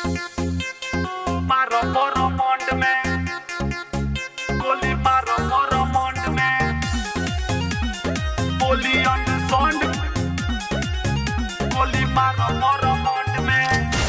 मारो मोरो मोंड में गोली मारो मोरो मोंड में गोली ऑन साउंड गोली मारो मोरो मोंड में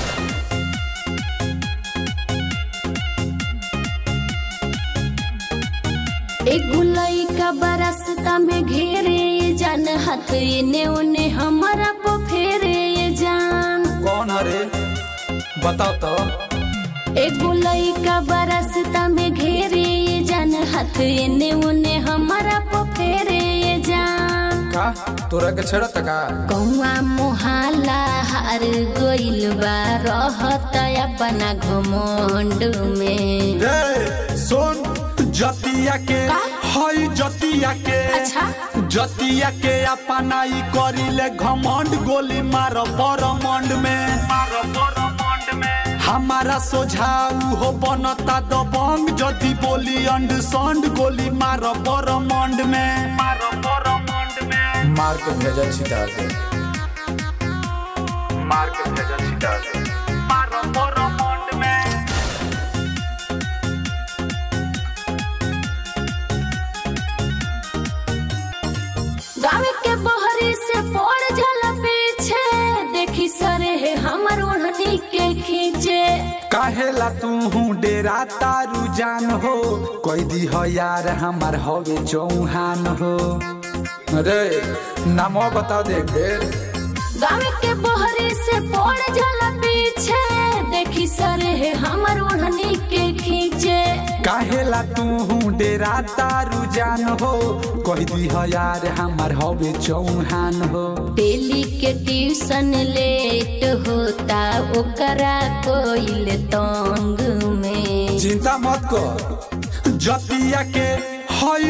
एक गुलाई का बरसता में घेरे ये जान हाथ इने उने हमारा को फेरे ये जान। कौन हरे बताओ तो। एक गुलाई का बरसता में घेरे ये जान हाथ इने उने हमारा को फेरे ये जान। का तोरा के छेड़त का कौआ मोहल्ला हार गोइल बा रहत अपना घमंड में। सुन जतिया के हई जतिया के अच्छा जतिया के अपनाई करिले घमंड गोली मारो बरमंड में मारो मोरो मोंड में हमारा सोझाऊ हो बनता दबंग जदी बोली अंड संड गोली मारो बरमंड में मारो मोरो मोंड में मार के भेजा छिटा दे मार के भेजा छिटा दे मारो मोरो मोंड में गाँव के बहरी से पड़ जाला पीछे देखी सरे है हमर ओढ़नी के खींचे। काहेला तू हूँ डेरा तारू जान हो कोई दी हो यार हमार हवे चौहान हो। अरे नामो बता दे बेर गाँव के बहरी से पड़ जाला पीछे देखी सरे है हमर ओढ़नी के खींचे। काहेला तू हूँ डेरा तारू जान हो कोई दी हो यार हमार हवे चौहान हो। डेली के ट्यूशन लेट होता ओकरा कोइल तंग में। चिंता मत कर जतिया के हई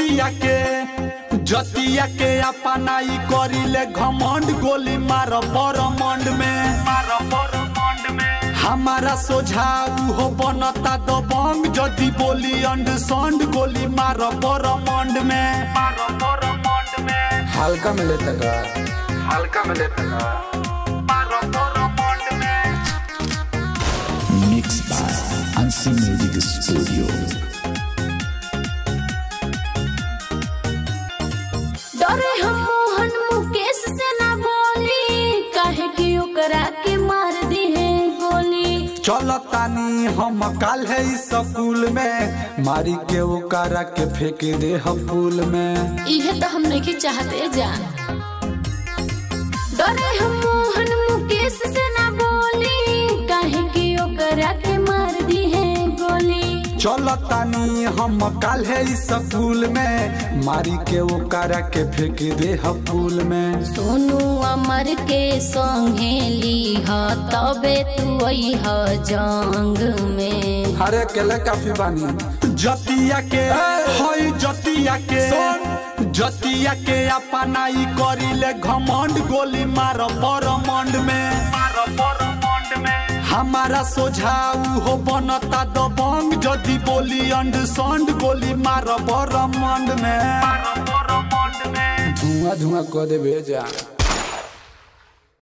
जतिया के अपनाई करिले घमंड गोली मारो बरमंड में मारो मोरो मोंड में हमारा सोझाऊ हो बनता दबंग जदी बोली अंड संड गोली मारो बरमंड में मारो मोरो मोंड में हल्का में लेता का हल्का में लेता का मारो मोरो मोंड में Mixed by Ansi Music Studio. डरे हम मोहन मुकेश से ना बोली काहे कि ओकरा के मार दी है गोली। चलतानी हम काल है स्कूल में मारी के ओकरा के फेंक दे हम पुल में। इहे तो हम नहीं चाहते जान। डरे हम मोहन मुकेश से ना बोली काहे कि ओकरा के मार दी है गोली। चलतानी हम काल है स्कूल में मारी के ओकरा के फेंक दे हम पुल में। सोनू अमर के संगे लीह तबे तू अइह जंग में। हरे केले काफी बानी जतिया के हई जतिया के अपनाई करिले घमंड गोली मारो बरमंड में मारो मोरो मोंड में हमारा सोझाऊ हो बनता दबंग जदी बोली अंड संड गोली मारो बरमंड में मारो मोरो मोंड में धुआं धुआं कर दे भेजा।